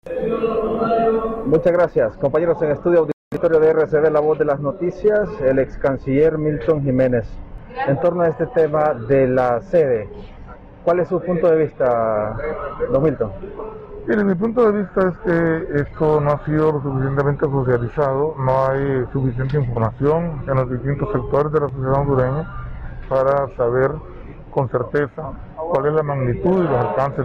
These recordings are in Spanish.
Muchas gracias. Compañeros en estudio auditorio de RCB, la voz de las noticias, el ex canciller Milton Jiménez. En torno a este tema de la sede, ¿cuál es su punto de vista, don Milton? Mire, mi punto de vista es que esto no ha sido lo suficientemente socializado, no hay suficiente información en los distintos sectores de la sociedad hondureña para saber con certeza cuál es la magnitud y los alcances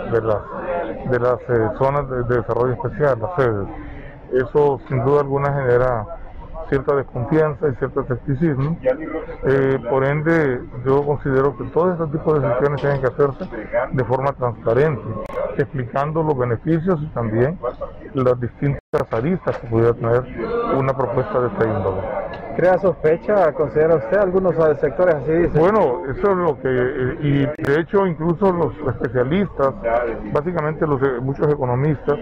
de las zonas de desarrollo especial, las sedes. Eso sin duda alguna genera cierta desconfianza y cierto escepticismo. Por ende, yo considero que todo este tipo de gestiones tienen que hacerse de forma transparente, explicando los beneficios y también las distintas aristas que pudiera tener una propuesta de esta índole. ¿Crea sospecha, considera usted? Algunos sectores así dicen. Bueno, eso es lo que, y de hecho incluso los especialistas, básicamente muchos economistas,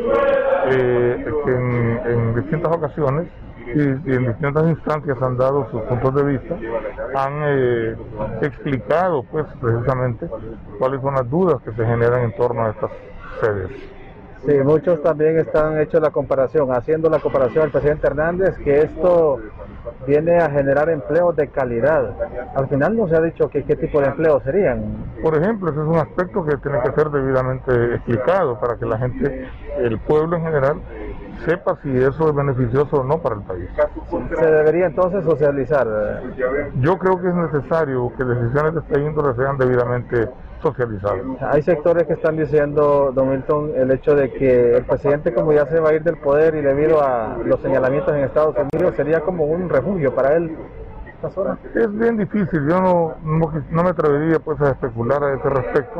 que en distintas ocasiones y en distintas instancias han dado sus puntos de vista, han explicado pues precisamente cuáles son las dudas que se generan en torno a estas sedes. Sí, muchos también están haciendo la comparación al presidente Hernández, que esto viene a generar empleos de calidad. Al final no se ha dicho qué tipo de empleos serían. Por ejemplo, ese es un aspecto que tiene que ser debidamente explicado para que la gente, el pueblo en general, sepa si eso es beneficioso o no para el país. ¿Se debería entonces socializar? Yo creo que es necesario que decisiones de esta índole sean debidamente socializadas. Hay sectores que están diciendo, don Milton, el hecho de que el presidente, como ya se va a ir del poder y debido a los señalamientos en Estados Unidos, sería como un refugio para él. Es bien difícil, yo no me atrevería pues a especular a ese respecto.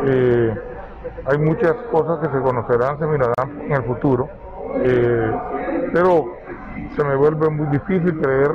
Hay muchas cosas que se conocerán, se mirarán en el futuro, pero se me vuelve muy difícil creer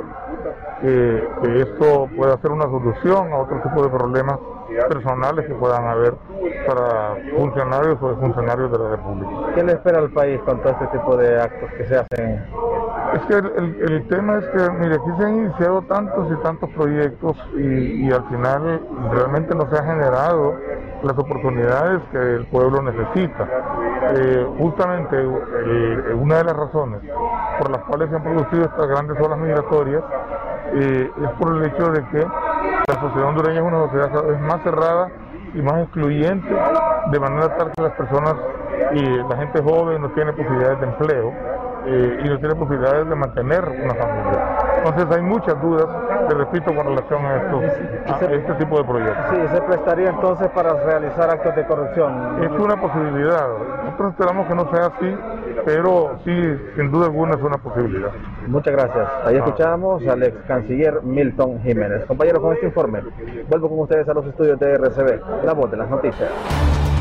que esto pueda ser una solución a otro tipo de problemas personales que puedan haber para funcionarios o funcionarios de la República. ¿Qué le espera al país con todo este tipo de actos que se hacen? Es que el tema es que, mire, aquí se han iniciado tantos y tantos proyectos y al final realmente no se han generado las oportunidades que el pueblo necesita. Justamente una de las razones por las cuales se han producido estas grandes olas migratorias es por el hecho de que la sociedad hondureña es una sociedad cada vez más cerrada y más excluyente, de manera tal que las personas y la gente joven no tiene posibilidades de empleo y no tiene posibilidades de mantener una familia. Entonces hay muchas dudas, te repito, con relación a este tipo de proyectos. Sí, se prestaría entonces para realizar actos de corrupción. Es una posibilidad. Nosotros esperamos que no sea así, pero sí, sin duda alguna es una posibilidad. Muchas gracias. Ahí escuchamos al ex canciller Milton Jiménez. Compañeros, con este informe, vuelvo con ustedes a los estudios de RCB, la voz de las noticias.